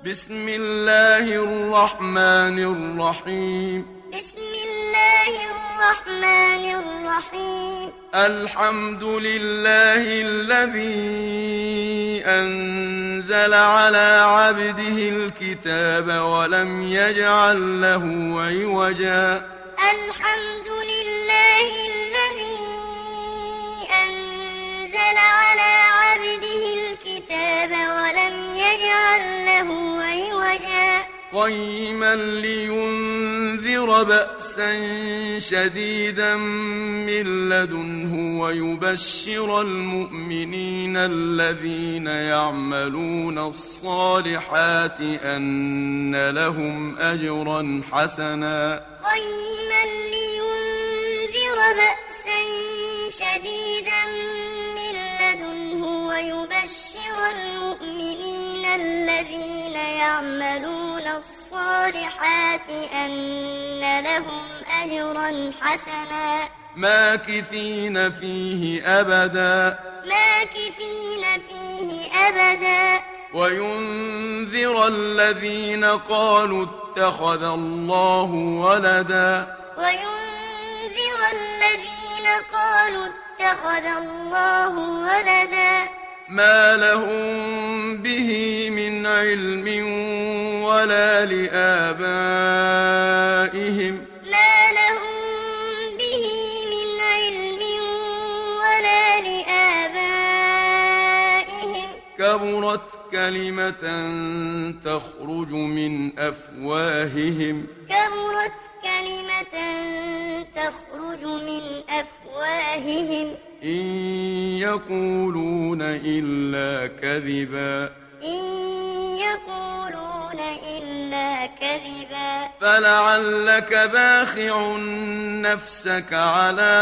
بسم الله الرحمن الرحيم. بسم الله الرحمن الرحيم. الحمد لله الذي أنزل على عبده الكتاب ولم يجعل له عوجا. الحمد لله الذي أنزل على عبده الكتاب ولم يجعل له عوجا. قيما لينذر بأسا شديدا من لدنه ويبشر المؤمنين الذين يعملون الصالحات أن لهم أجرا حسنا. قيما لينذر بأسا شديدا من لدنه ويبشر المؤمنين الذين يعملون الصالحات أن لهم أجرا حسنا. ماكثين فيه أبدا. ماكثين فيه أبدا. وينذر الذين قالوا اتخذ الله ولدا. وينذر الذين قالوا اتخذ الله ولدا. ما لهم به من علم ولا لآبائهم. ما لهم به من علم ولا لآبائهم. كبرت كلمة تخرج من أفواههم. كبرت كلمة تخرج من أفواههم. إن يقولون إلا كذبا. إن يقولون إلا كذبا. فلعلك باخع نفسك على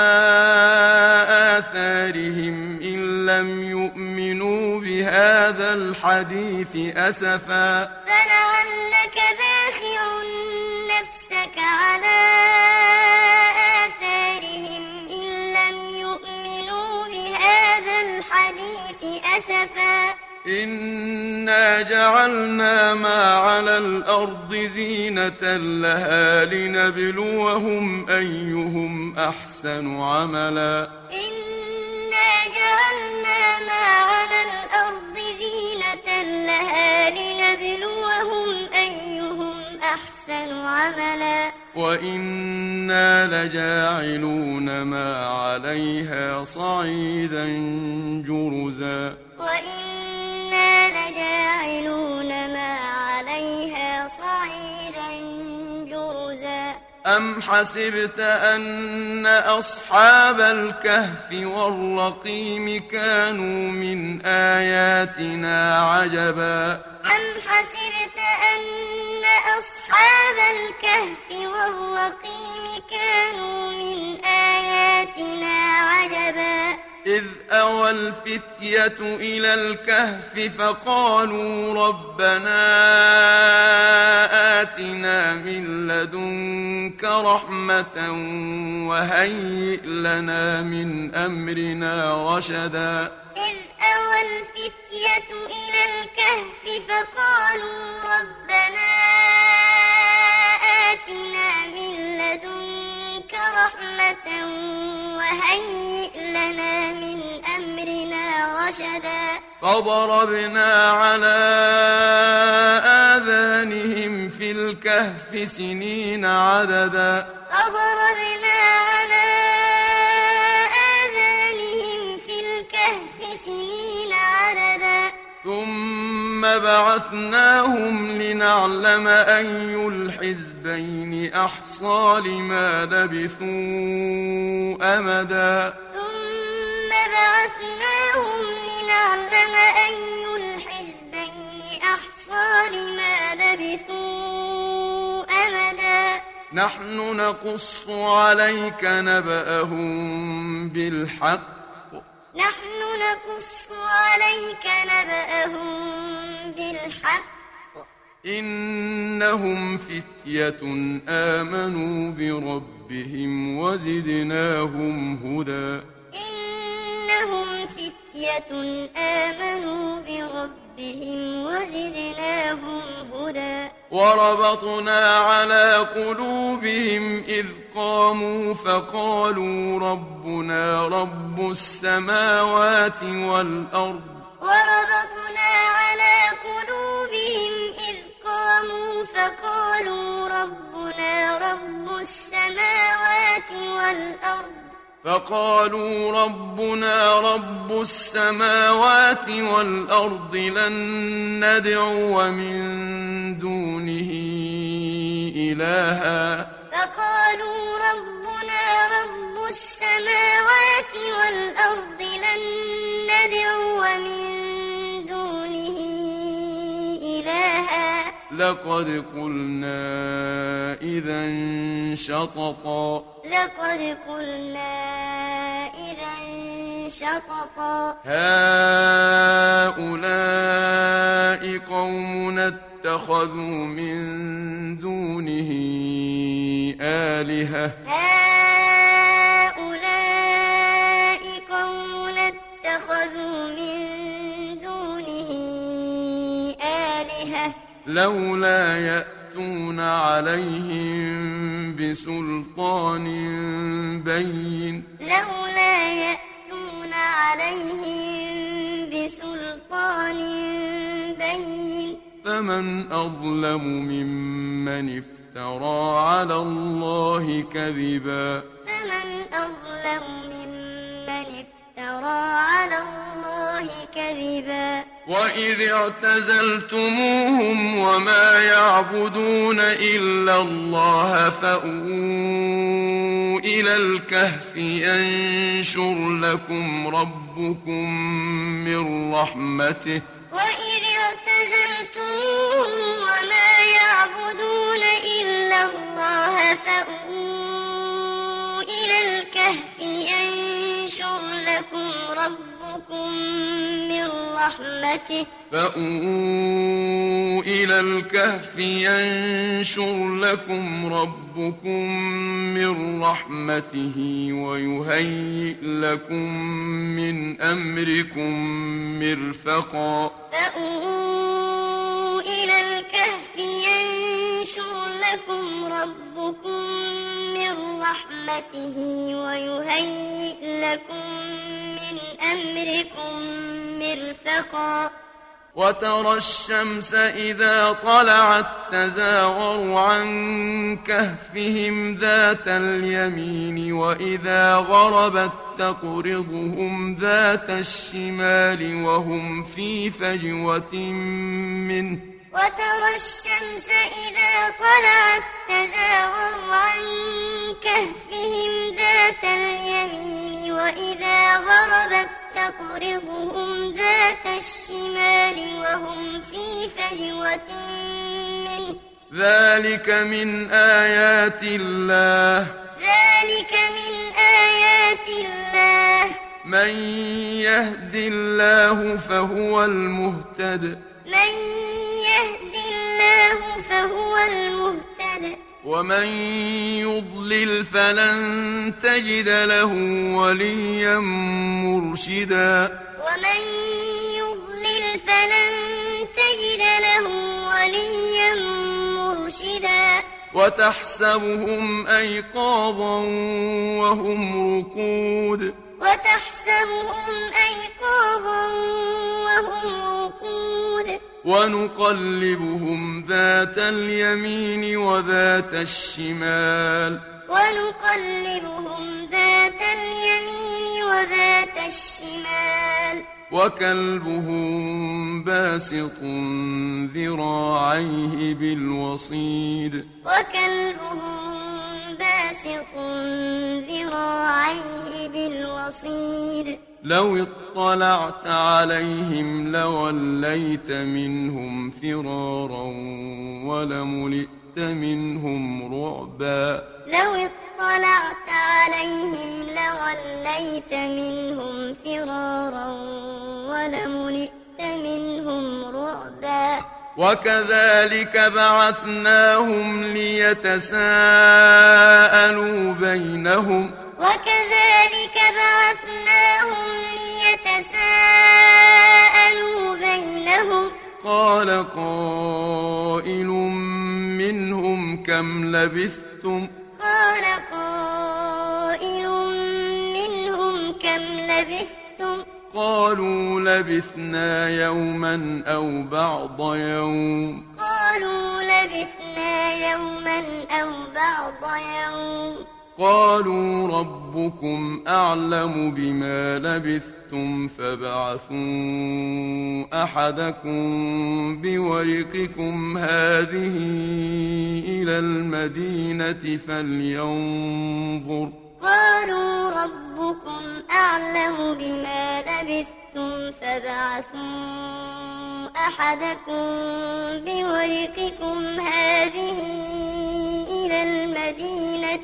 آثارهم إن لم يؤمنوا بهذا الحديث أسفا. فلعلك باخع نفسك على آثارهم إن لم يؤمنوا بهذا الحديث أسفا. إنا جعلنا ما على الأرض زينة لها لنبلوهم أيهم أحسن عملا. إنا جعلنا ما على الأرض زينة لها لنبلوهم أيهم أحسن عملا. وإنا لجاعلون ما عليها صعيدا جرزا. وإنا لجاعلون ما عليها صعيدا جرزا. أم حسبت أن أصحاب الكهف والرقيم كانوا من آياتنا عجبا. أم حسبت أن أصحاب الكهف والرقيم كانوا من آياتنا عجبا. إذ أوى الفتية إلى الكهف فقالوا ربنا آتنا من لدنك رحمة وهيئ لنا من أمرنا رشدا. إذ أوى الفتية إلى الكهف فقالوا ربنا آتنا من لدنك رحمة وهيئ لنا من أمرنا رشدا. فضربنا على آذانهم في الكهف سنين عددا. فضربنا على آذانهم في الكهف سنين عددا. ثم بعثناهم لنعلم أي الحزبين أحصى لما لبثوا أمدا. ثم بعثناهم لنعلم أي الحزبين أحصى لما لبثوا أمدا. نحن نقص عليك نبأهم بالحق. نحن نقص عليك نبأهم بالحق. إنهم فتية آمنوا بربهم وزدناهم هدى. إنهم فتية آمنوا بربهم وزدناهم هدى. وربطنا على قلوبهم إذ قاموا فقالوا ربنا رب السماوات والأرض وربطنا على قلوبهم إذ قاموا فقالوا ربنا رب السماوات والأرض لن ندعو من دونه إلها فقالوا ربنا رب السماوات والأرض لن ندعو من دونه إلها لقد قلنا إذا شططا هؤلاء قومنا اتخذوا من دونه آلهة لولا يأتون عليهم بسلطان بين فمن أظلم ممن افترى على الله كذبا وإذ اعتزلتموهم وما يعبدون إلا الله فأووا إلى الكهف ينشر لكم ربكم من رحمته وإذ اعتزلتموهم وما يعبدون إلا الله فأووا إلى الكهف ينشر لكم ربكم من رحمته ويهيئ لكم من أمركم مرفقا فأووا إلى الكهف ينشر لكم ربكم من رحمته ويهيئ لكم من أمركم مرفقا وترى الشمس إذا طلعت تزاور عن كهفهم ذات اليمين وإذا غربت تقرضهم ذات الشمال وهم في فجوة منه وترى الشمس إذا طلعت تزاور عن كهفهم ذات اليمين وإذا غربت تقرضهم ذات الشمال وهم في فجوة منه ذلك من آيات الله من يهد الله فهو المهتد ومن يضلل فلن تجد له وليا مرشدا وتحسبهم أيقاظا وهم رقود ونقلبهم ذات اليمين وذات الشمال وكلبهم باسط ذراعيه بالوصيد لو اطلعت عليهم لوليت منهم فرارا ولملئت منهم رعبا وكذلك بعثناهم ليتساءلوا بينهم قال قائل منهم كم لبثتم قال قائل منهم كم لبثتم قالوا لبثنا يوما أو بعض يوم قالوا لبثنا يوما أو بعض يوم قالوا ربكم أعلم بما لبثتم فابعثوا أحدكم بورقكم هذه إلى المدينة فلينظر قالوا ربكم أعلم بما لبثتم فابعثوا أحدكم بورقكم هذه إلى المدينة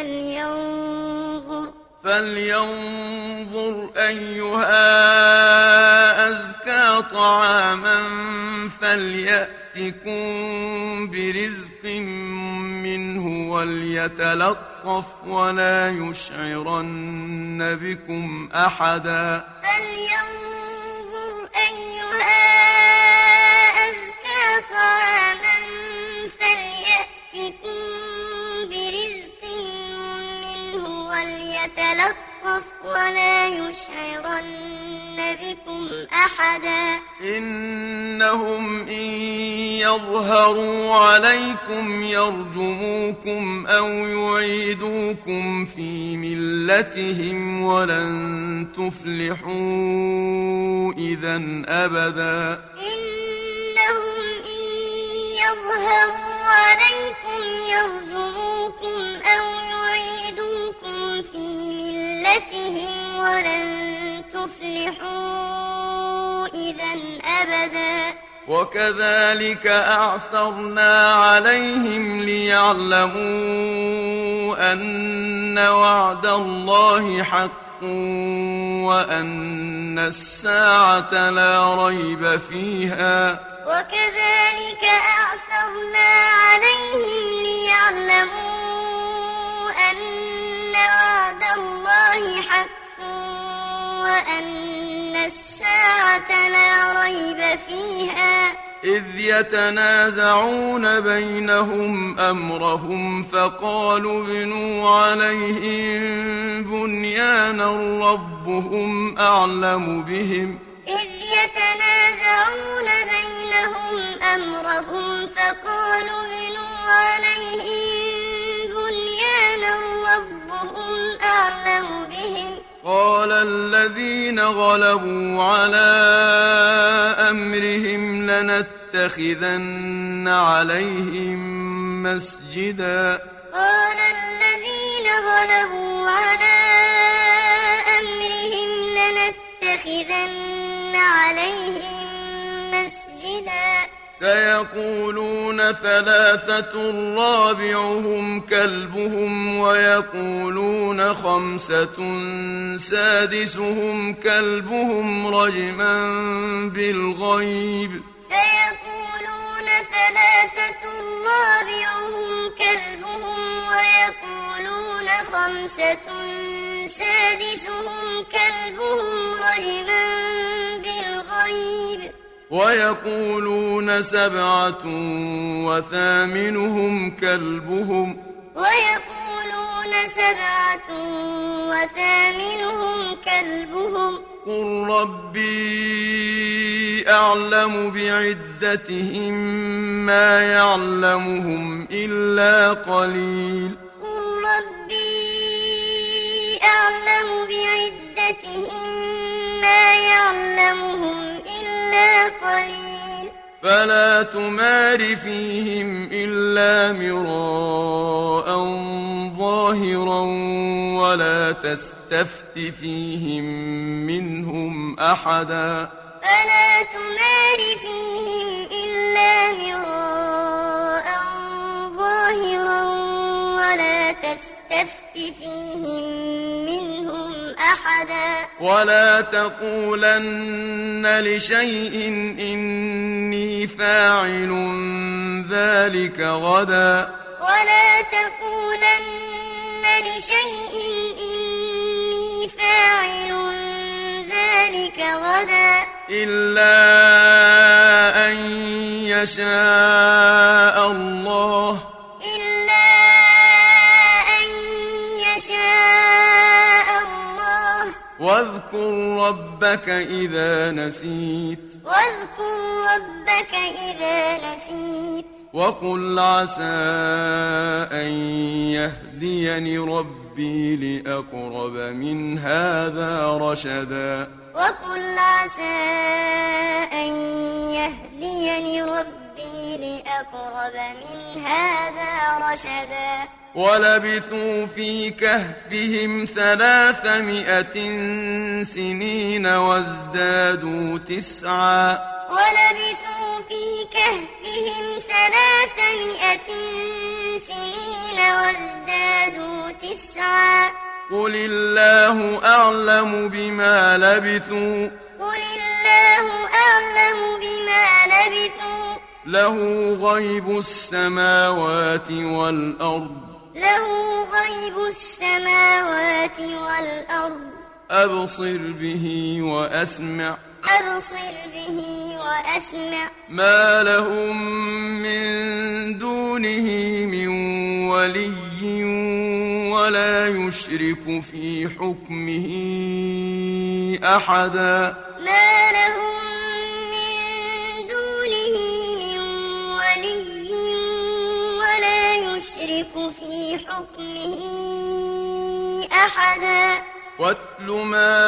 فلينظر أيها أزكى طعاما فليأتكم برزق منه وليتلطف ولا يشعرن بكم أحدا فلينظر أيها أزكى طعاما فليأتكم برزق منه وليتلطف ولا يشعرن بكم أحدا إنهم إن يظهروا عليكم يرجموكم أو يعيدوكم في ملتهم ولن تفلحوا إذا أبدا إنهم إن يظهروا عليكم يرجموكم أو يعيدوكم في ملتهم ولن تفلحوا إذا أبدا وكذلك أعثرنا عليهم ليعلموا أن وعد الله حق وأن الساعة لا ريب فيها وكذلك أعثرنا عليهم ليعلموا أن وعد الله حق وأن الساعة لا ريب فيها إذ يتنازعون بينهم أمرهم فقالوا ابنوا عليهم بنيانا ربهم أعلم بهم إذ يتنازعون بينهم أمرهم فقالوا ابنوا عليهم بنيانا ربهم أعلم بهم قال الذين غلبوا على أمرهم لنتخذن عليهم مسجدا قال الذين غلبوا على أمرهم لنتخذن عليهم مسجدا سيقولون ثلاثة رابعهم كلبهم ويقولون خمسة سادسهم كلبهم رجما بالغيب سيقولون ثلاثة رابعهم كلبهم ويقولون خمسة سادسهم كلبهم رجما بالغيب ويقولون سبعة وثامنهم كلبهم ويقولون سبعة وثامنهم كلبهم قل ربي أعلم بعدتهم ما يعلمهم إلا قليل قل ربي أعلم بعدتهم ما يعلمهم إلا قليل فلا تمار فيهم إلا مراء ظاهرا ولا تستفت فيهم منهم أحدا فلا تمار فيهم إلا مراء ظاهرا ولا تستفت فيهم منهم أحدا ولا تقولن لشيء إني فاعل ذلك غدا ولا تقولن لشيء إني فاعل ذلك غدا إلا أن يشاء الله واذكر ربك إذا نسيت وقل عسى أن يهديني ربي لأقرب من هذا رشدا وقل عسى أن يهديني ربي لأقرب من هذا رشدا ولبثوا في كهفهم 300 سنين وازدادوا 9 ولبثوا في كهفهم 300 سنين وازدادوا 9 قل الله أعلم بما لبثوا له غيب السماوات والأرض أبصر به وأسمع ما لهم من دونه من ولي ولا يشرك في حكمه أحدا واتل ما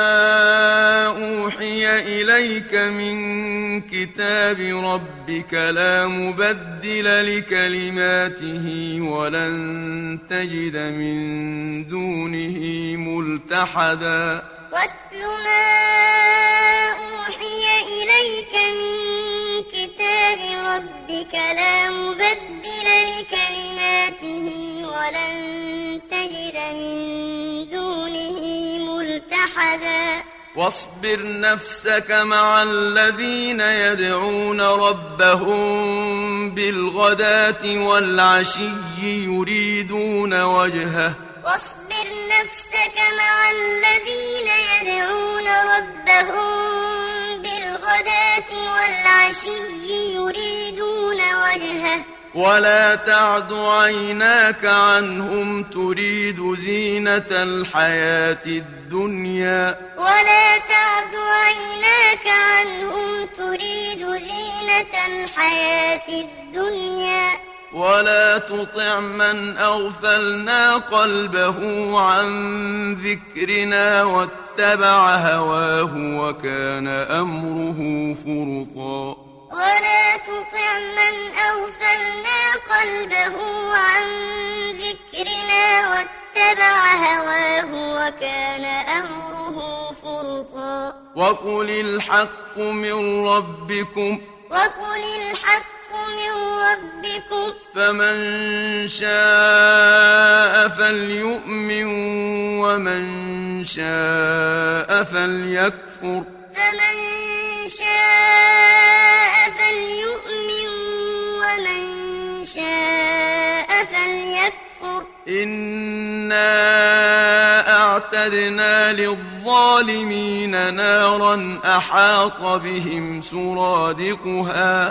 أوحي إليك من كتاب ربك لا مبدل لكلماته ولن تجد من دونه ملتحدا واتل ما أوحي إليك من كتاب ربك لا مبدل لكلماته ولن تجد من دونه ملتحدا واصبر نفسك مع الذين يدعون ربهم بالغداة والعشي يريدون وجهه ولا تعد عيناك عنهم تريد زينة الحياة الدنيا ولا تطع من أغفلنا قلبه عن ذكرنا واتبع هواه وكان أمره فرطا وقل الحق من ربكم فمن شاء فليؤمن ومن شاء فليكفر إنا أعتدنا للظالمين نارا أحاط بهم سرادقها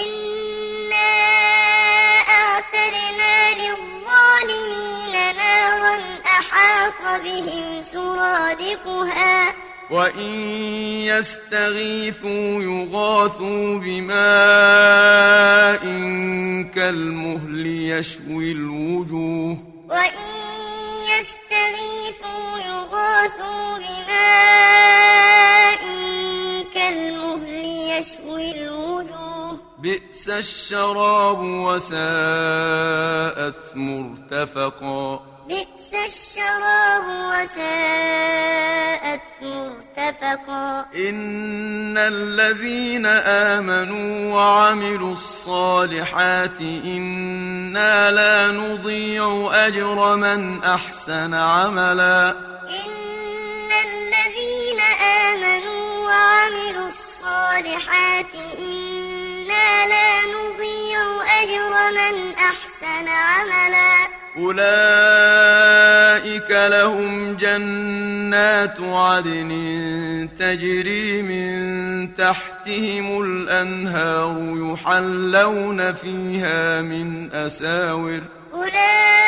وإن يستغيثوا يغاثوا بماء كالمهل يشوي الوجوه بئس الشراب وساءت مرتفقا إن الذين آمنوا وعملوا الصالحات إنا لا نضيع أجر من أحسن عملا أولئك لهم جنات عدن تجري من تحتهم الأنهار يحلون فيها من أساور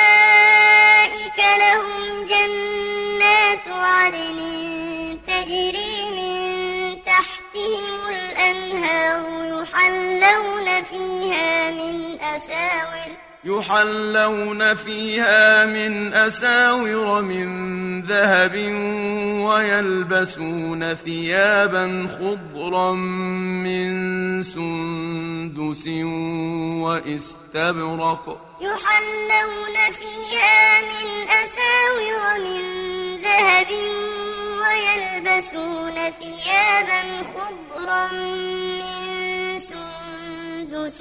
تجري من أساور من ذهب ويلبسون ثيابا خضرا من سندس واستبرق يحلون فيها من أساور من ذهب ويلبسون ثيابا خضرا من سندس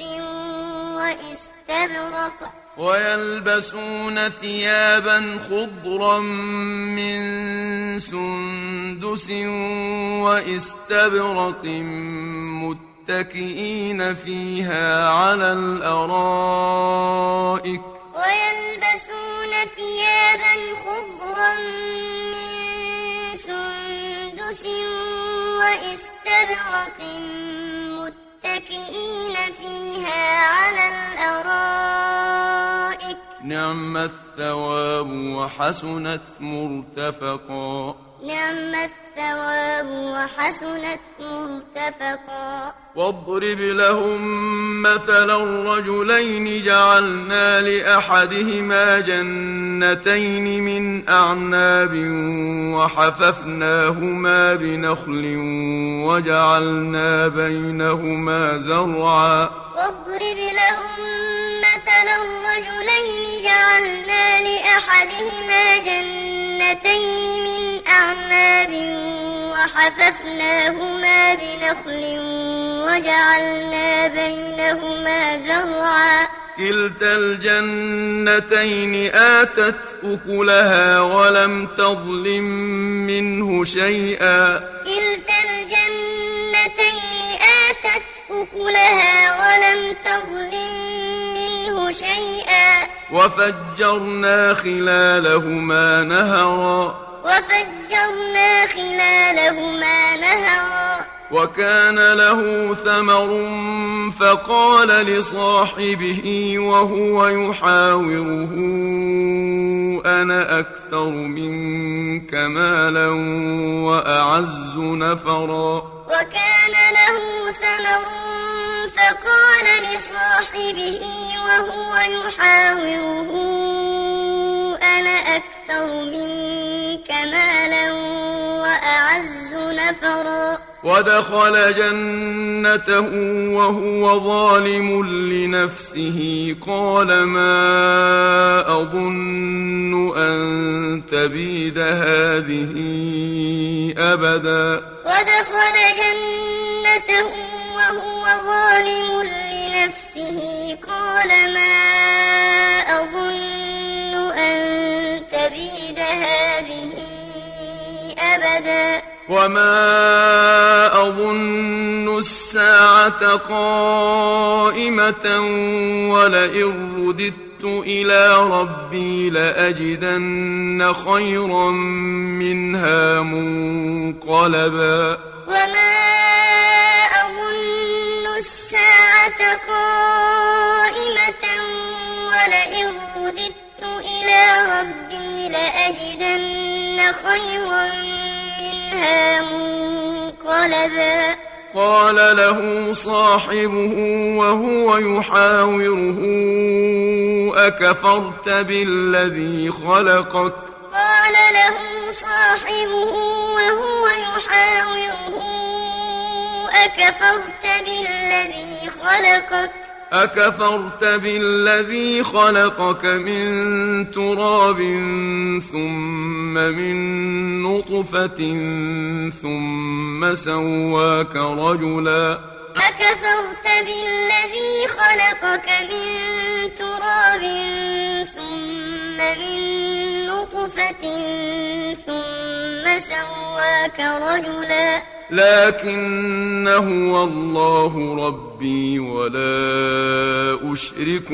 واستبرق متكئين فيها على الأرائك نعم الثواب وحسنت مرتفقا واضرب لهم مثلا الرجلين جعلنا لأحدهما جنتين من أعناب وحففناهما بنخل وجعلنا بينهما زرعا واضرب لهم مثلا الرجلين جعلنا لأحدهما جنتين من أعناب وحففناهما بنخل وجعلنا بينهما زرعا كلتا الجنتين آتت أكلها ولم تظلم منه شيئا وفجرنا خلالهما نهرا وكان له ثمر فقال لصاحبه وهو يحاوره أنا أكثر منك مالا وأعز نفرا ودخل جنته وهو ظالم لنفسه قال ما أظن أن تبيد هذه أبدا وما أظن الساعة قائمة ولئن رددت إلى ربي لأجدن خيرا منها منقلبا قال له صاحبه وهو يحاوره أكفرت بالذي خلقك من تراب ثم من نطفة ثم سواك رجلا لكن هو الله ربي ولا أشرك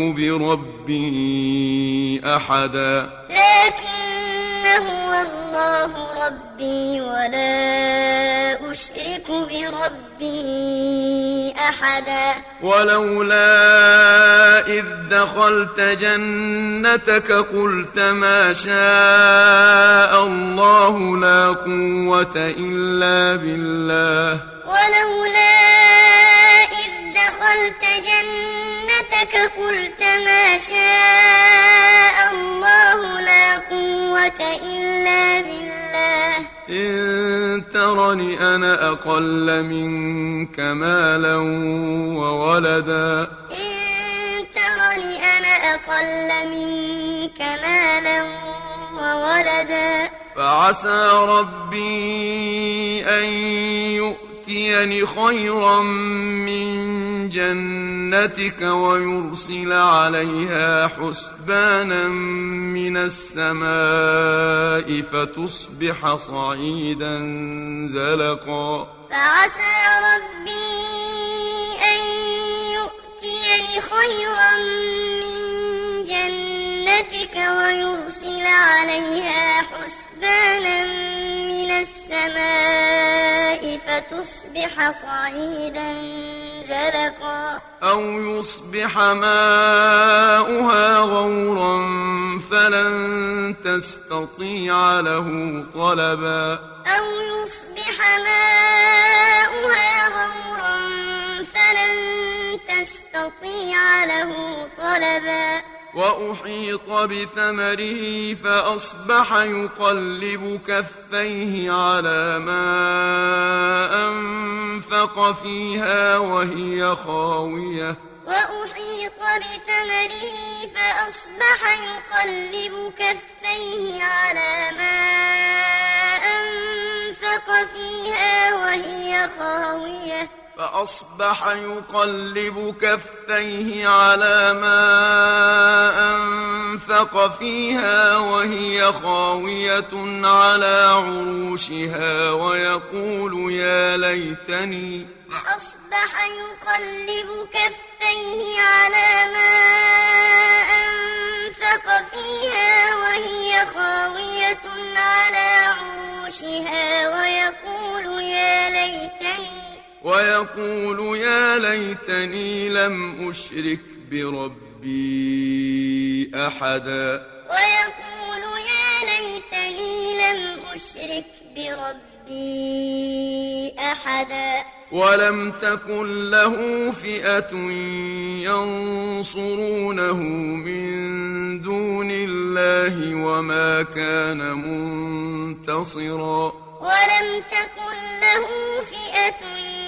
بربي أحدا ولولا إذ دخلت جنتك قلت ما شاء الله لا قوة إلا بالله دخلت جنتك قلت ما شاء الله لا قوة إلا بالله إن ترني أنا أقل منك مالا وولدا إن ترني أنا أقل منك مالا وولدا فعسى ربي أن يؤتيني خيرا من جنتك ويرسل عليها حسبانا من السماء فتصبح صعيدا زلقا فعسى ربي أن يؤتيني خيرا من جنتك ويرسل عليها حسبانا من السماء فتصبح صعيدا زلقا أو يصبح ماؤها غورا فلن تستطيع له طلبا أو يصبح ماؤها غورا فلن تستطيع له طلبا وأحيط بثمره فأصبح يقلب كفيه على ما أنفق فيها وهي خاوية وأحيط بثمره فأصبح يقلب كفيه على ما أنفق فيها وهي خاوية فأصبح يقلب كفيه على ما أنفق فيها وهي خاوية على عروشها ويقول يا ليتني فأصبح يقلب كفيه على ما أنفق فيها وهي خاوية على عروشها ويقول يا ليتني لم أشرك بربي أحدا ويقول يا ليتني لم أشرك بربي أحدا ولم تكن له فئة ينصرونه من دون الله وما كان منتصرا ولم تكن له فئة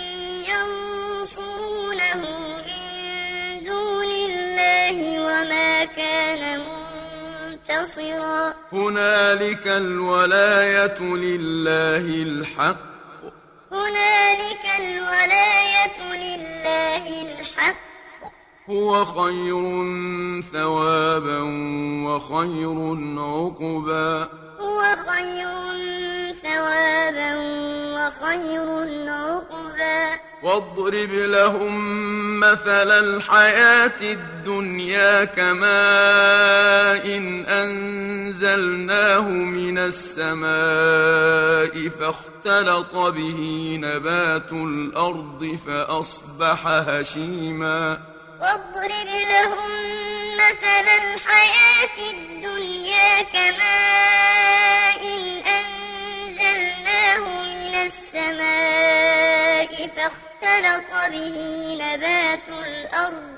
ينصرونه من دون الله وما كان منتصرا هنالك الولاية لله الحق هنالك الولاية لله الحق هو خير ثوابا وخير عقبا هو خير ثوابا وخير عقبا واضرب لهم مثل الحياة الدنيا كماء أنزلناه من السماء فاختلط به نبات الأرض فأصبح هشيما واضرب لهم مثل الحياة الدنيا كماء أنزلناه من السماء فاختلط به نبات الأرض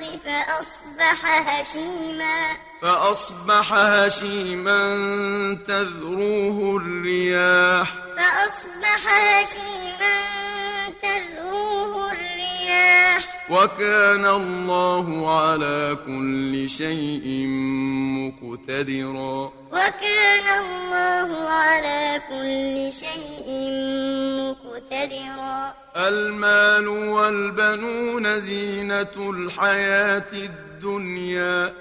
فأصبح هشيما تذروه الرياح وكان الله على كل شيء مقتدرا المال والبنون زينة الحياة الدنيا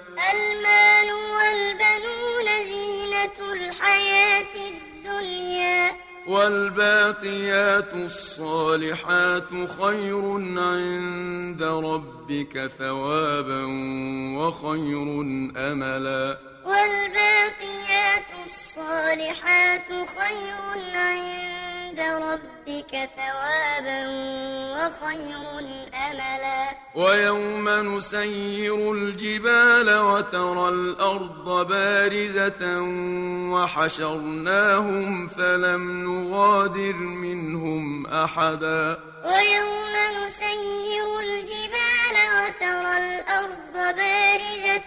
والباقيات الصالحات خير عند ربك ثوابا وخير أملا والباقيات الصالحات خير عند ربك ثوابا وخير أملا ويوم نسير الجبال وترى الأرض بارزة وحشرناهم فلم نغادر منهم أحدا ويوم نسير الجبال وترى الأرض بارزة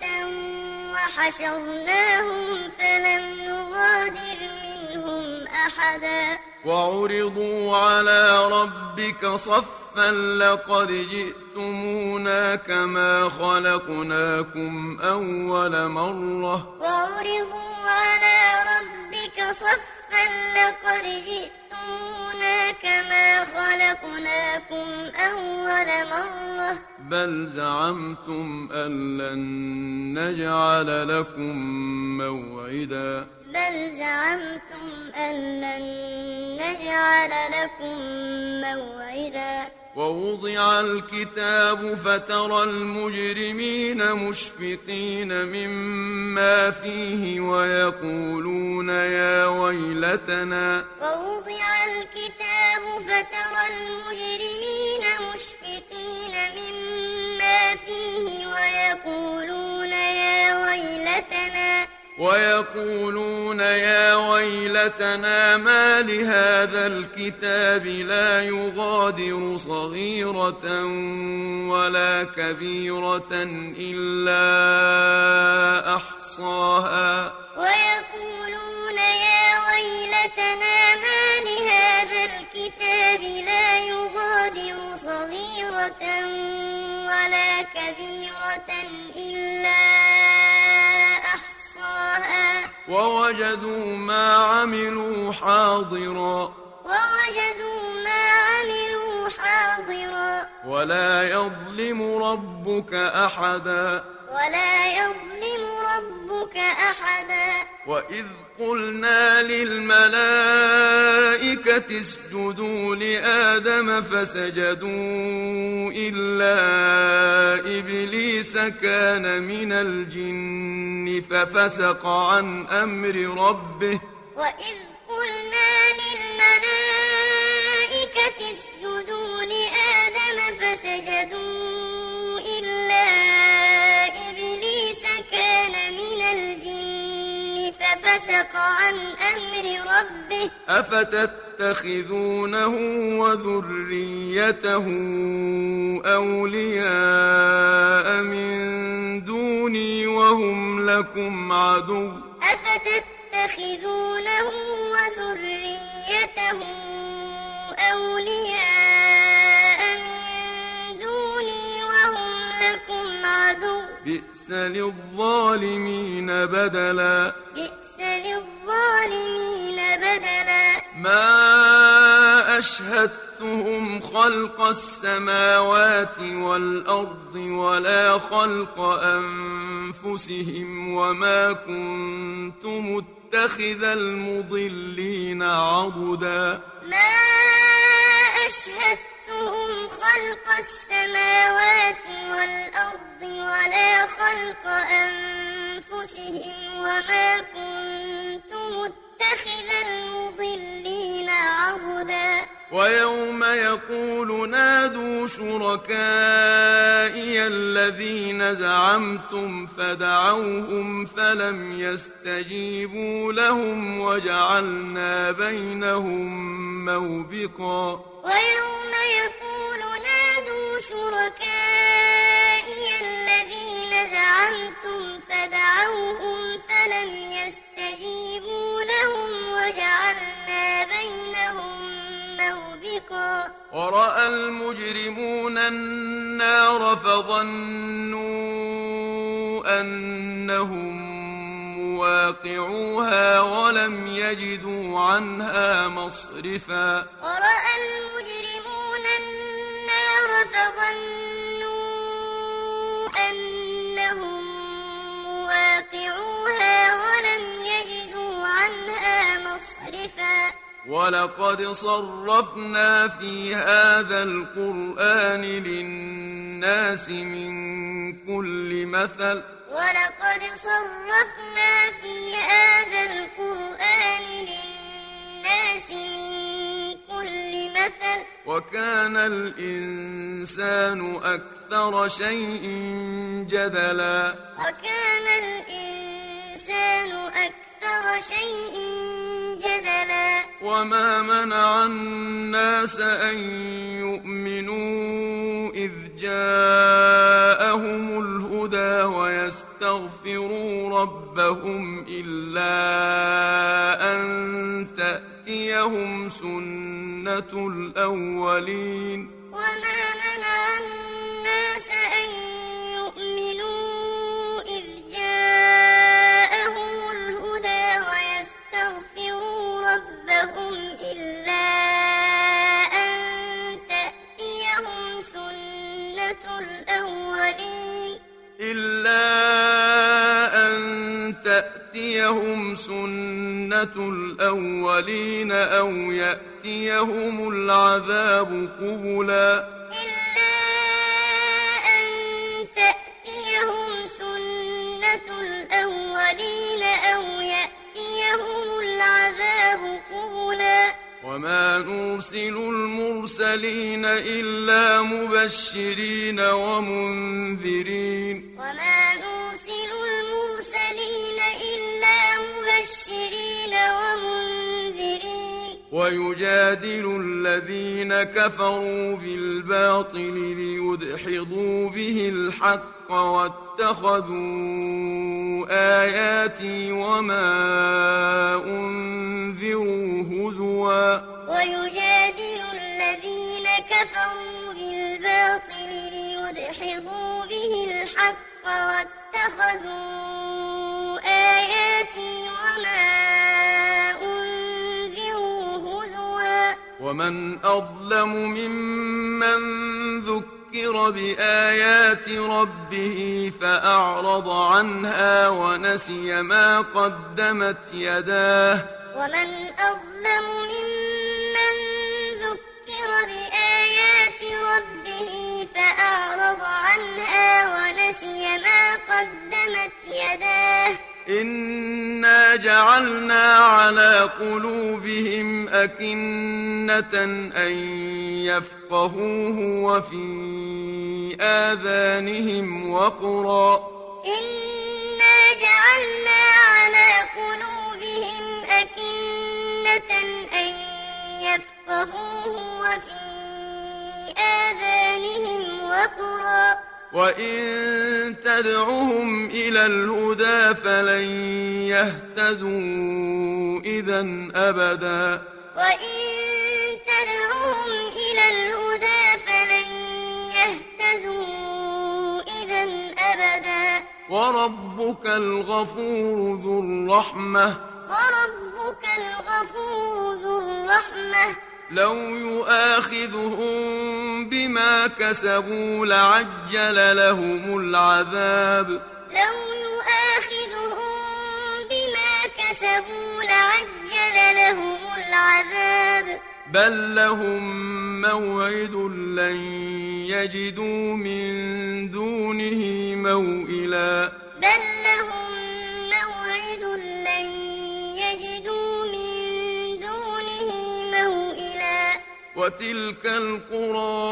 وحشرناهم فلم نغادر منهم أحدا وعرضوا على ربك صفا لقد جئتمونا كما خلقناكم أول مرة وعرضوا على ربك صفا لقد جئتمونا كما خلقناكم أول مرة بل زعمتم أن لن نجعل لكم موعدا بل زعمتم أن لن نجعل لكم موعدا ووضع الكتاب فترى المجرمين مشفقين مما فيه ويقولون يا ويلتنا ووضع الكتاب فترى المجرمين مشفقين مما فيه ويقولون يا ويلتنا ما لهذا الكتاب لا يغادر صغيرة ولا كبيرة إلا أحصاها ويقولون يا ويلتنا ما لهذا الكتاب لا يغادر صغيرة ولا كبيرة إلا أحصاها ووجدوا ما عملوا حاضرا ولا يظلم ربك أحدا وإذ قلنا للملائكة اسجدوا لآدم فسجدوا إلا إبليس كان من الجن ففسق عن أمر ربه وإذ قلنا للملائكة اسجدوا لآدم فسجدوا إلا إبليس كان من الجن ففسق عن أمر ربه أفتتخذونه وذريته أولياء من دوني وهم لكم عدو أفتتخذونه وذريته أولياء من دوني وهم لكم عدو بئس للظالمين بدلا ما أشهدتهم خلق السماوات والأرض ولا خلق أنفسهم وما كنت متخذ المضلين عضدا ما أشهدتهم خلق السماوات والأرض ولا خلق أنفسهم وما كنت متخذ المضلين عضدا ويوم يقول نادوا شركائي الذين زعمتم فدعوهم فلم يستجيبوا لهم وجعلنا بينهم موبقا ويوم يقول نادوا شركائي الذين زعمتم فدعوهم فلم يستجيبوا لهم وجعلنا بينهم موبقا ورأى المجرمون النار فظنوا أنهم مواقعوها ولم يجدوا عنها مصرفا ورأى المجرمون النار فظنوا أنهم مواقعوها ولم يجدوا عنها مصرفا ولقد صرفنا في هذا القرآن للناس من كل مثل ولقد صرفنا في هذا القرآن للناس من كل مثل وكان الإنسان أكثر شيء جدلا وما منع الناس أن يؤمنوا إذ جاءهم جاءهم الهدى ويستغفروا ربهم إلا أن تأتيهم سنة الأولين وما منع الناس أن يؤمنوا إذ جاءهم الهدى ويستغفروا ربهم إلا أن تأتيهم سنة الأولين أو يأتيهم العذاب قبلا إلا أن تأتيهم سنة الأولين أو يأتيهم العذاب قبلا وما نرسل المرسلين إلا مبشرين ومنذرين ويجادل الذين كفروا بالباطل ليدحضوا به الحق واتخذوا آياتي وما أنذروا هزوا ويجادل الذين كفروا بالباطل ليدحضوا به الحق واتخذوا آياتي وما ومن أظلم ممن ذكر بآيات ربه فأعرض عنها ونسي ما قدمت يداه ومن أظلم ممن ذكر بآيات ربه فأعرض عنها ونسي ما قدمت يداه إنا جعلنا على قلوبهم أكنة أن يفقهوه وفي آذانهم وقرا إنا جعلنا على قلوبهم أكنة أن يفقهوه وفي آذانهم وقرا وإن تدعهم إلى الهدى فلن يهتدوا إذا أبدا وإن تدعهم إلى الهدى فلن يهتدوا إذا أبدا وربك الغفور ذو الرحمة لو يؤاخذهم بما كسبوا لعجل لهم العذاب بل لهم موعد لن يجدوا من دونه موئلا وتلك القرى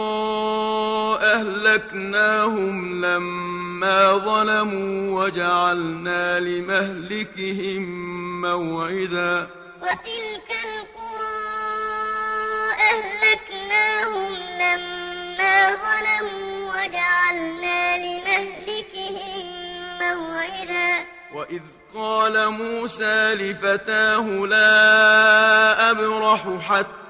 أهلكناهم لما ظلموا وجعلنا لمهلكهم موعدا وتلك القرى أهلكناهم لما ظلموا وجعلنا لمهلكهم موعدا وإذ قال موسى لفتاه لا أبرح حتى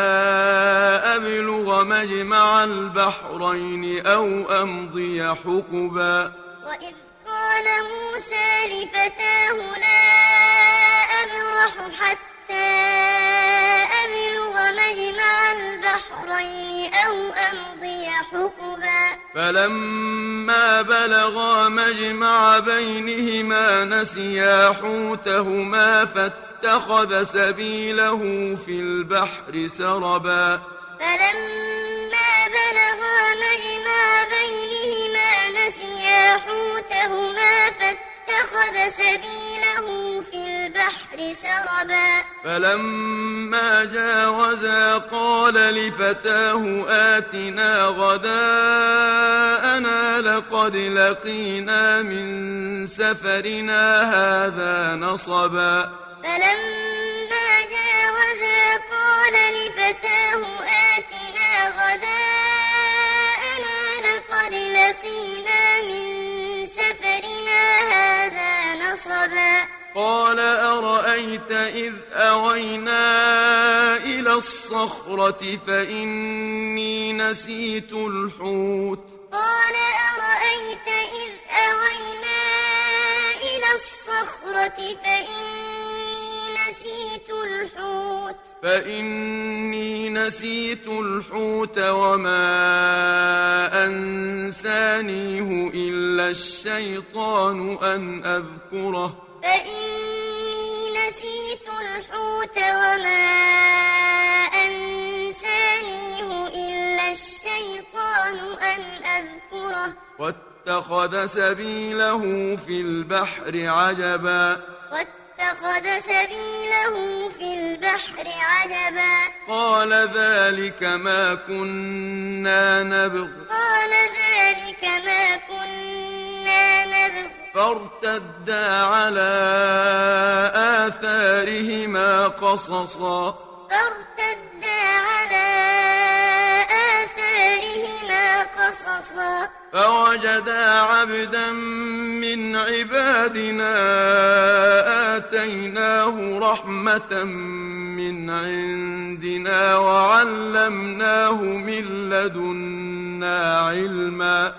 أبلغ مجمع البحرين أو أمضي حقبا وإذ قال موسى لفتاه لا أبرح حتى أبلغ مجمع البحرين أو أمضي حقبا فلما بلغا مجمع بينهما نسيا حوتهما فاتخذ سبيله في البحر سربا فلما بلغا مجمع بينهما نسيا حوتهما فاتخذ سبيله في البحر سربا فلما جاوزا قال لفتاه آتنا غداءنا لقد لقينا من سفرنا هذا نصبا فلما جاوزا قال لفتاه آتنا غداءنا لقد لقينا من قال أرأيت إذ أوينا إلى الصخرة فإني نسيت الحوت قال أرأيت إذ أوينا إلى الصخرة فإني نسيت الحوت وما أنسانيه إلا الشيطان أن أذكره فإني نسيت الحوت وما أنسانيه إلا الشيطان أن أذكره واتخذ سبيله في البحر عجبا قال ذلك ما كنا نبغ فارتدا على آثارهما قصصا فوجدا عبدا من عبادنا آتيناه رحمة من عندنا وعلمناه من لدنا علما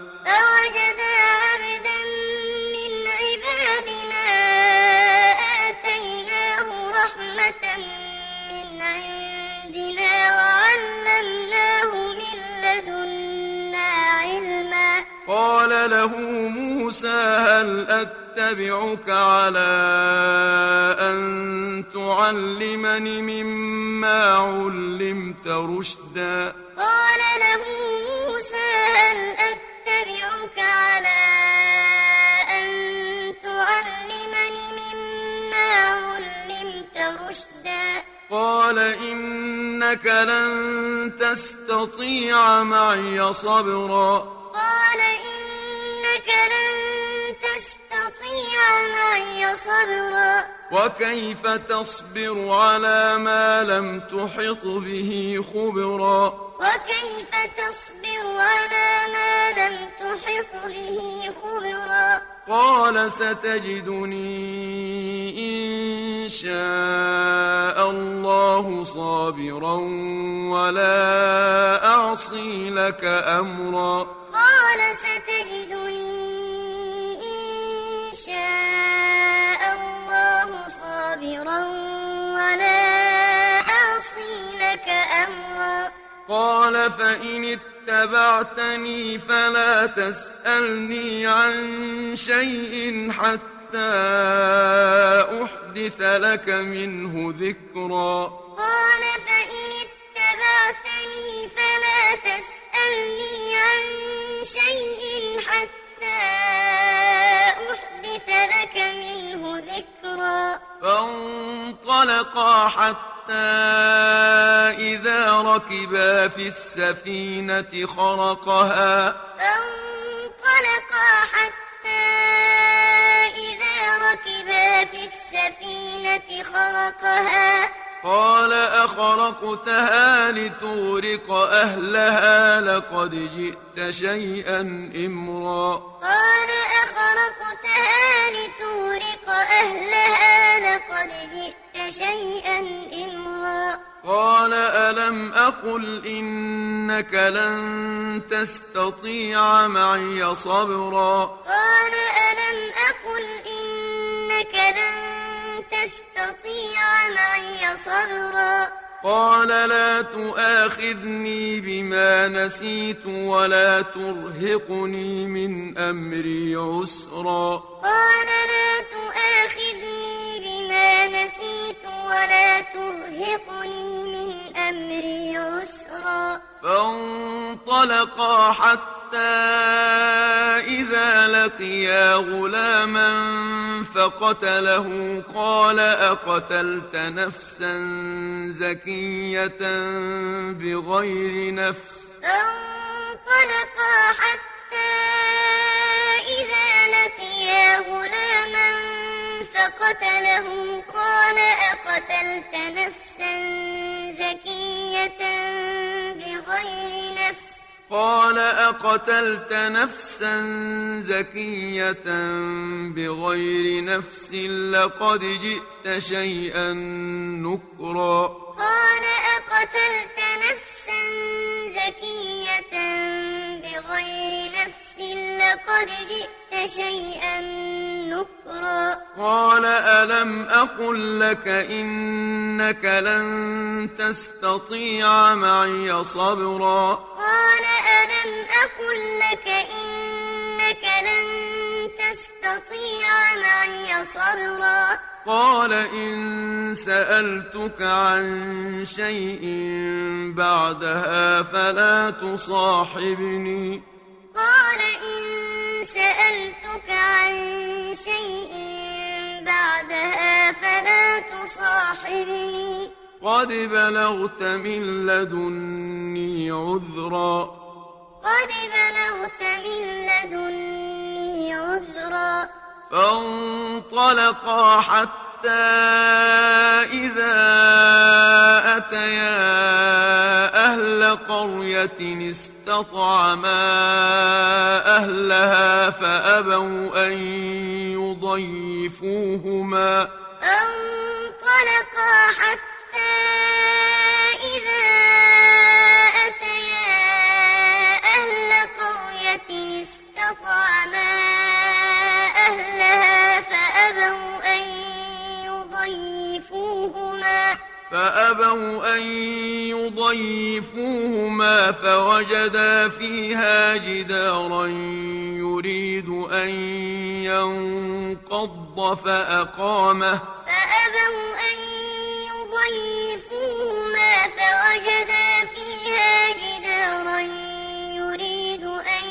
قال له موسى هل أتبعك على أن تعلمني مما علمت رشدا قال له موسى هل أتبعك على أن تعلمني مما علمت رشدا قال إنك لن تستطيع معي صبرا وكيف تصبر على ما لم تحط به خبرا قال ستجدني إن شاء الله صابرا ولا أعصي لك أمرا قال ستجدني إن شاء الله صابرا ولا أعصي لك أمرا قال فإن اتبعتني فلا تسألني عن شيء حتى أحدث لك منه ذكرا قال فإن اتبعتني فلا تسألني عن شيء حتى أحدث لك منه ذكرا فانطلقا حتى إذا ركبا في السفينة خرقها قال أخرقتها لتغرق أهلها لقد جئت شيئا إمرا قال أخرقتها لتغرق أهلها لقد جئت شيئا إمرا قال ألم أقل إنك لن تستطيع معي صبرا قال ألم أقل إنك لن تستطيع معي صبرا قال لا تؤاخذني بما نسيت ولا ترهقني من أمري عسرا قال لا تؤاخذني بما نسيت ولا ترهقني من أمري عسرا فانطلقا حتى إذا لقيا غلاما فقتله قال أقتلت نفسا زكية بغير نفس فانطلقا حتى إذا لقيا غلاما فقتله قال أقتلت نفسا زكية بغير نفس قال أقتلت نفسا زكية بغير نفس لقد جئت شيئا نكرا قال أقتلت نفسا زكية بغير نفس لقد جئت شيئا نكرا قال ألم أقل لك إنك لن تستطيع معي صبرا قال ألم أقل لك إنك لن تستطيع معي صبرا قال إن سألتك عن شيء بعدها فلا تصاحبني قال إن سألتك عن شيء بعدها فلا تصاحبني قد بلغت من لدني عذرا قد بلغت من لدني عذرا فانطلقا حتى إذا أتيا أهل قرية استطعما أهلها فأبوا أن يضيفوهما فانطلقا حتى إذا أتيا أهل قرية استطعما أهلها فأبوا أن يضيفوهما فوجدا فيها جدارا يريد أن ينقض فأقامه فأبوا أن يضيفوهما فوجدا فيها جدارا يريد أن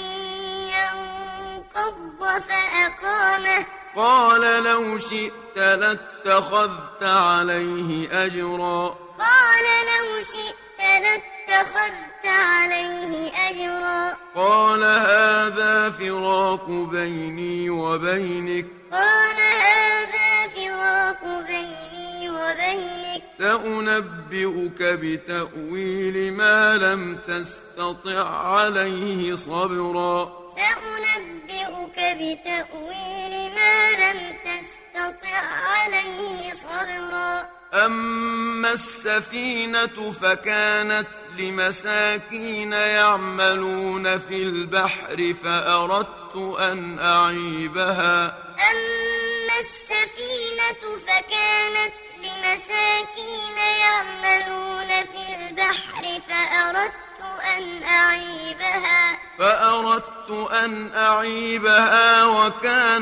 ينقض فأقامه قال لو شئت لاتخذت عليه أجرا قال لو شئت لاتخذت عليه أجرا قال هذا فراق بيني وبينك قال هذا فراق بيني وبينك سأنبئك بتأويل ما لم تستطع عليه صبرا سأنبئك بتأويل ما لم تستطع عليه صبرا أما السفينة فكانت لمساكين يعملون في البحر فأردت أن أعيبها أما السفينة فكانت لمساكين يعملون في البحر فأردت أن أعيبها وكان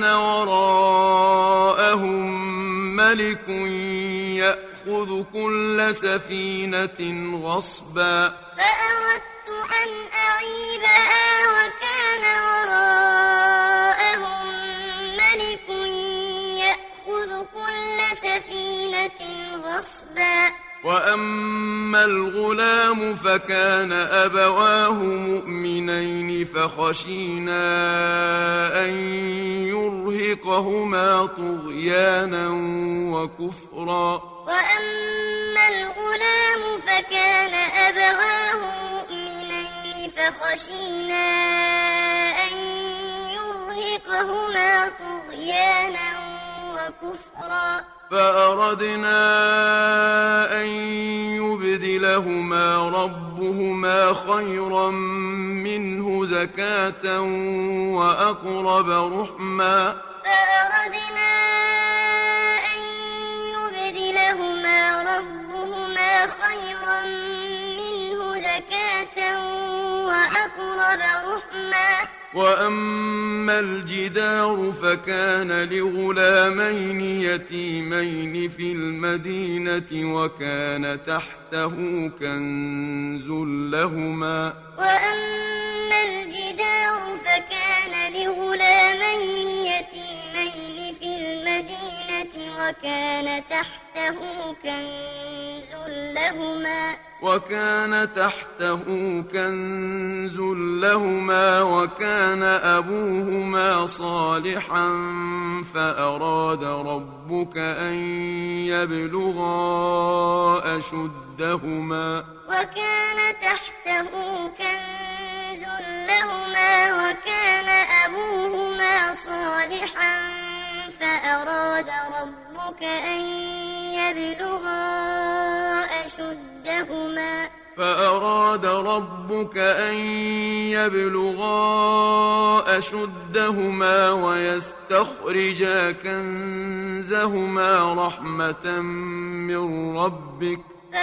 وراءهم ملك يأخذ كل سفينة غصبا فأردت أن أعيبها وكان وراءهم ملك يأخذ كل سفينة غصبا وأما الغلام فكان أبواه مؤمنين فخشينا أن يرهقهما طغيانا وكفرا وأما الغلام فكان أبواه مؤمنين فخشينا أن يرهقهما طغيانا وكفرا فأردنا أن يبدلهما ربهما خيرا منه زكاة وأقرب رحما فأردنا أن يبدلهما ربهما خيرا منه زكاة وأقرب رحما وأما الجدار فكان لغلامين يتيمين في المدينة وكان تحته كنز لهما وأما الجدار فكان لغلامين يتيمين في المدينة وكان تحته كنز لهما وكان أبوهما صالحا فأراد ربك أن يبلغا أشدهما وكان تحته كنز وكان أبوهما صالحا فأراد ربك أن يبلغا أشدهما ويستخرجا كنزهما رحمة من ربك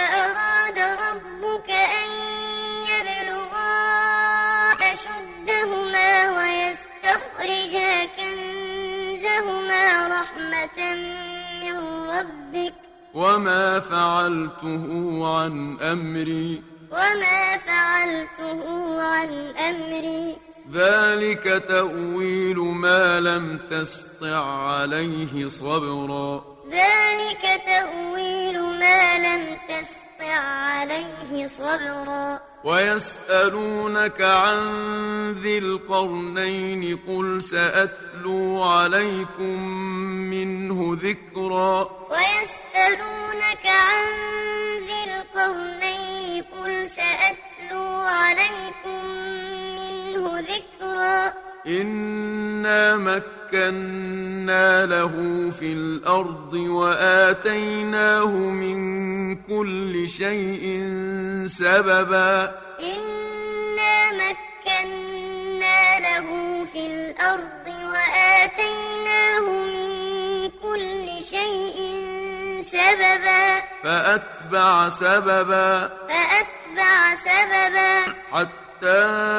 وما فعلته عن أمري ذلك تأويل ما لم تسطع عليه صبرا ويسألونك عن ذي القرنين قل سأتلو عليكم منه ذكرا إنا مكنا له في الأرض وآتيناه من كل شيء سببا فأتبع سببا حتى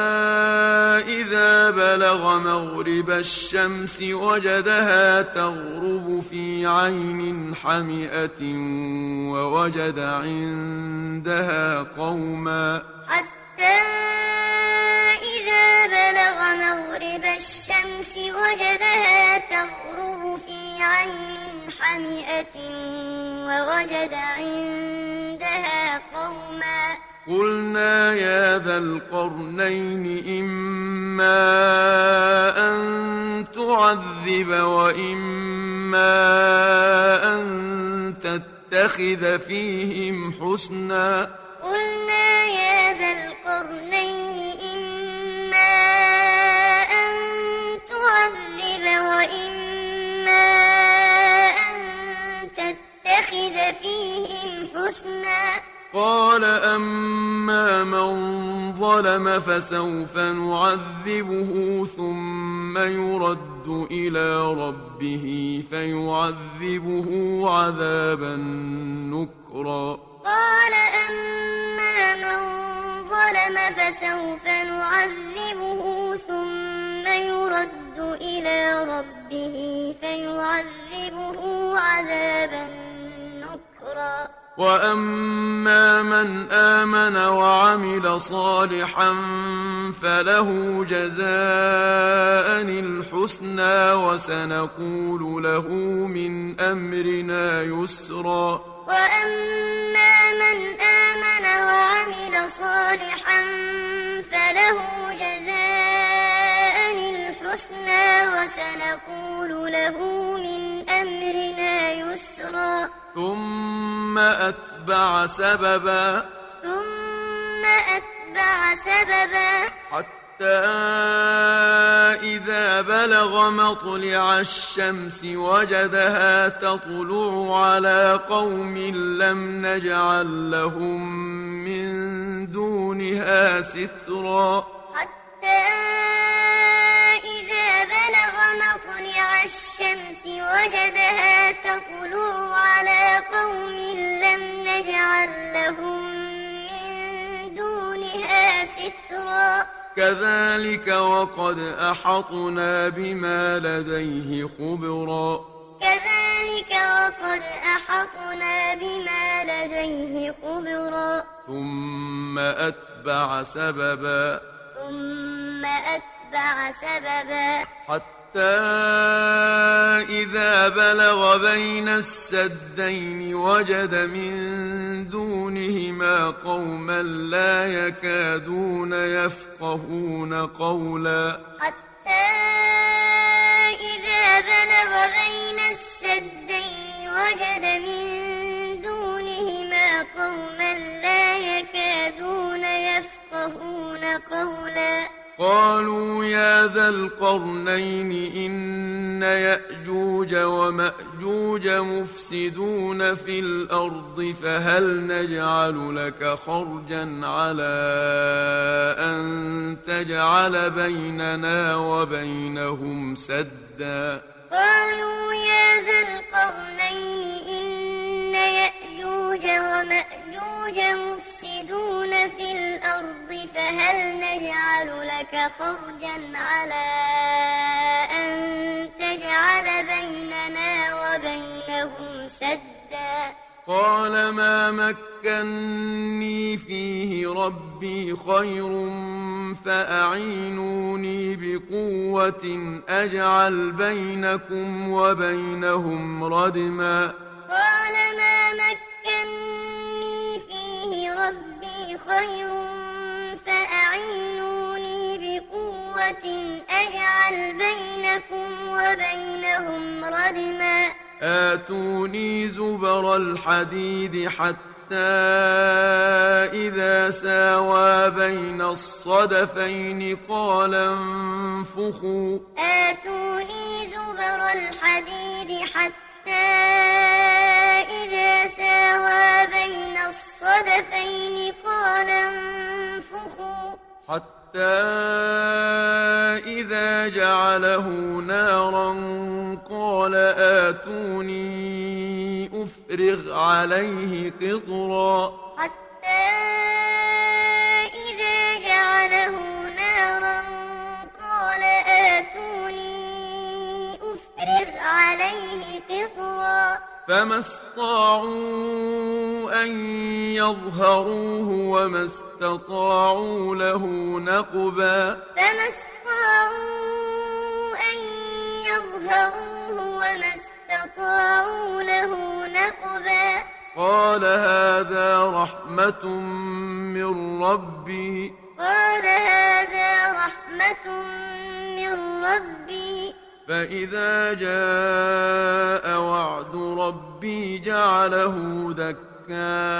إذا بلغ مغرب الشمس وجدها تغرب في عين حمئة ووجد عندها قوما قلنا يا ذا القرنين إما أن تعذب وإما أن تتخذ فيهم حسنا قال أما من ظلم فسوف نعذبه ثم يرد إلى ربه فيعذبه عذابا نكرا وأما من آمن وعمل صالحا فله جزاء الحسنى وسنقول له من أمرنا يسرا ثم أتبع سببا حتى إذا بلغ مطلع الشمس وجدها تطلع على قوم لم نجعل لهم من دونها سترا كذلك وقد أحطنا بما لديه خبرا ثم أتبع سببا حتى إذا بلغ بين السدين وجد من دونهما قوما لا يكادون يفقهون قولا قالوا يا ذا القرنين إن يأجوج ومأجوج مفسدون في الأرض فهل نجعل لك خرجا على أن تجعل بيننا وبينهم سدا قالوا يا ذا القرنين إن يأجوج ومأجوج مفسدون في الأرض فهل نجعل لك خرجا على أن تجعل بيننا وبينهم سدا قال ما مكني فيه ربي خير فأعينوني بقوة أجعل بينكم وبينهم ردما قال ما مكني فيه ربي خير فأعينوني بقوة أجعل بينكم وبينهم ردما آتوني زبر الحديد حتى إذا ساوى بين الصدفين قال انفخوا آتوني زبر الحديد حتى إذا ساوى بين الصدفين قال انفخوا حتى إذا جعله نارا قال آتوني أفرغ عليه قطرا حتى إذا جعله نارا قال آتوني أفرغ عليه قطرا فما استطاعوا أن يظهروه وما استطاعوا له نقبا فما استطاعوا أن يظهروه وما استطاعوا له نقبا قال هذا رحمة من ربي قال هذا رحمة من ربي فإذا جاء وعد ربي جعله دكاء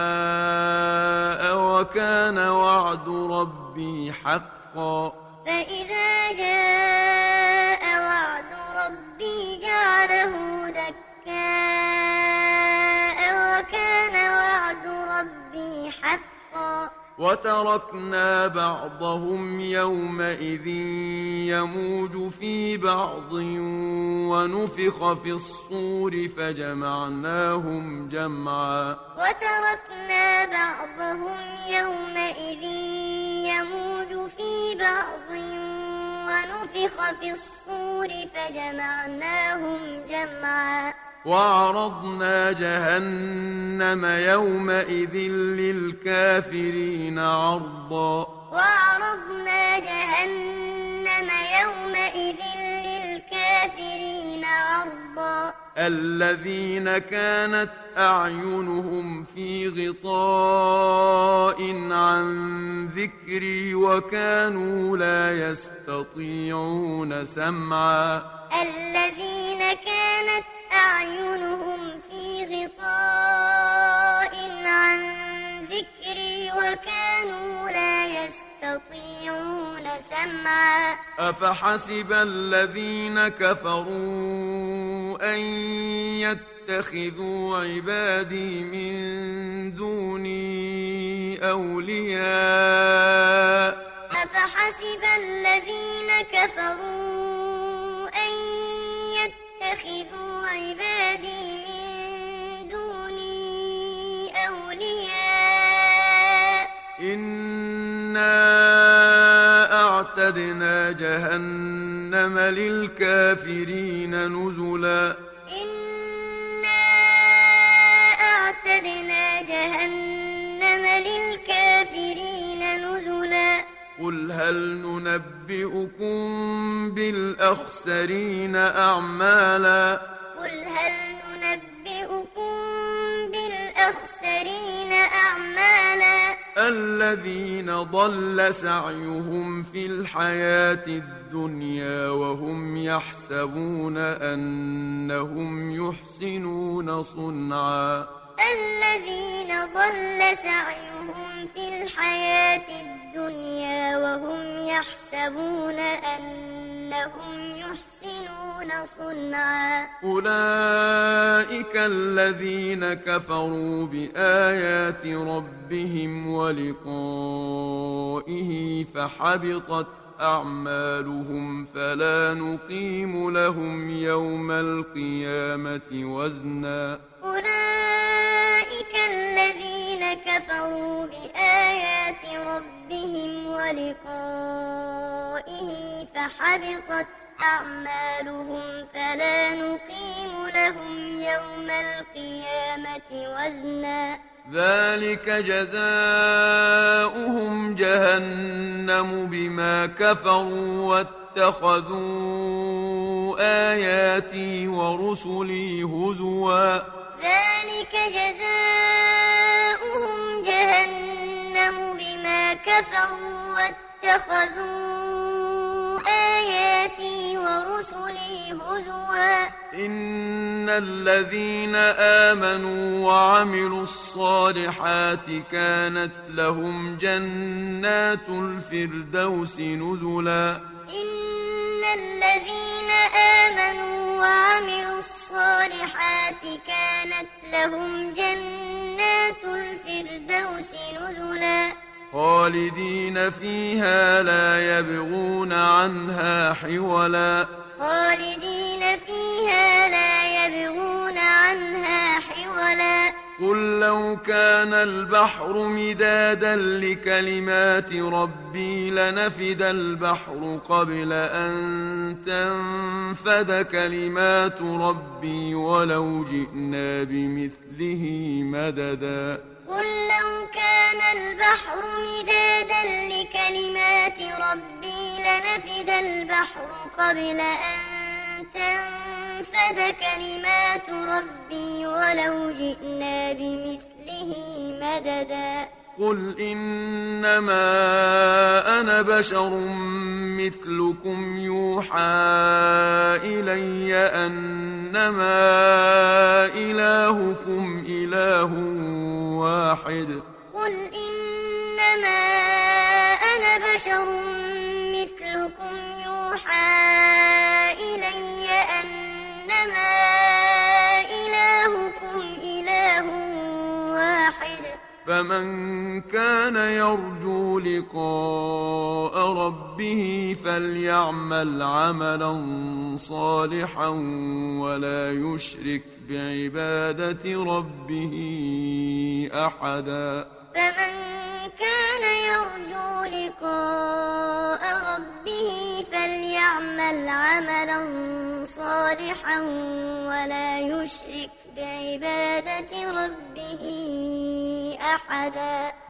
وكان وعد ربي حقا فإذا جاء وعد ربي جعله دكاء وكان وعد ربي حقا وتركنا بعضهم يومئذ يموج في بعض ونفخ في الصور فجمعناهم جمعا وتركنا بعضهم يومئذ يموج في بعض ونفخ في الصور فجمعناهم جمعا وعرضنا جهنم يومئذ للكافرين عرضا وعرضنا جهنم يومئذ للكافرين عرضا الذين كانت أعينهم في غطاء عن ذكري وكانوا لا يستطيعون سمعا الذين كانت أعينهم في غطاء عن ذكري وكانوا لا يستطيعون سمعا أفحسب الذين كفروا أن يتخذوا عبادي من دوني أولياء أفحسب الذين كفروا أن يتخذوا عبادي من دوني أولياء إنا أعتدنا جهنم للكافرين نزلا إنا أعتدنا جهنم للكافرين نزلا قل هل ننبئكم بالأخسرين أعمالا قل هل ننبئكم بالأخسرين أعمالا الذين ضل سعيهم في الحياة الدنيا وهم يحسبون أنهم يحسنون صنعا الذين ضل سعيهم في الحياة الدنيا وهم يحسبون أنهم يحسنون صنعا أولئك الذين كفروا بآيات ربهم ولقائه فحبطت أعمالهم فلا نقيم لهم يوم القيامة وزنا أولئك الذين كفروا بآيات ربهم ولقائه فحبطت أعمالهم فلا نقيم لهم يوم القيامة وزنا ذلك جزاؤهم جهنم بما كفروا واتخذوا آياتي ورسلي هزوا ذلك جزاؤهم جهنم بما كفروا واتخذوا آياتي ورسلي هزوا إن الذين آمنوا وعملوا الصالحات كانت لهم جنات الفردوس نزلا إن الذين آمنوا وعملوا الصالحات كانت لهم جنات الفردوس نزلا خالدين فيها لا يبغون عنها حولا خالدين فيها لا يبغون عنها حولا قل لو كان البحر مدادا لكلمات ربي لنفد البحر قبل أن تنفد كلمات ربي ولو جئنا بمثله مددا قل لو كان البحر مدادا لكلمات ربي لنفد البحر قبل أن تنفد كلمات ربي ولو جئنا بمثله مددا قل إنما أنا بشر مثلكم يوحى إلي أنما إلهكم إله واحد قل إنما أنا بشر مثلكم يوحى إلي أنما إلهكم إله واحد فمن كان يرجو لقاء ربه فليعمل عملا صالحا ولا يشرك بعبادة ربه أحدا فمن كان يرجو لقاء ربه فليعمل عملا صالحا ولا يشرك بعبادة ربه أحدا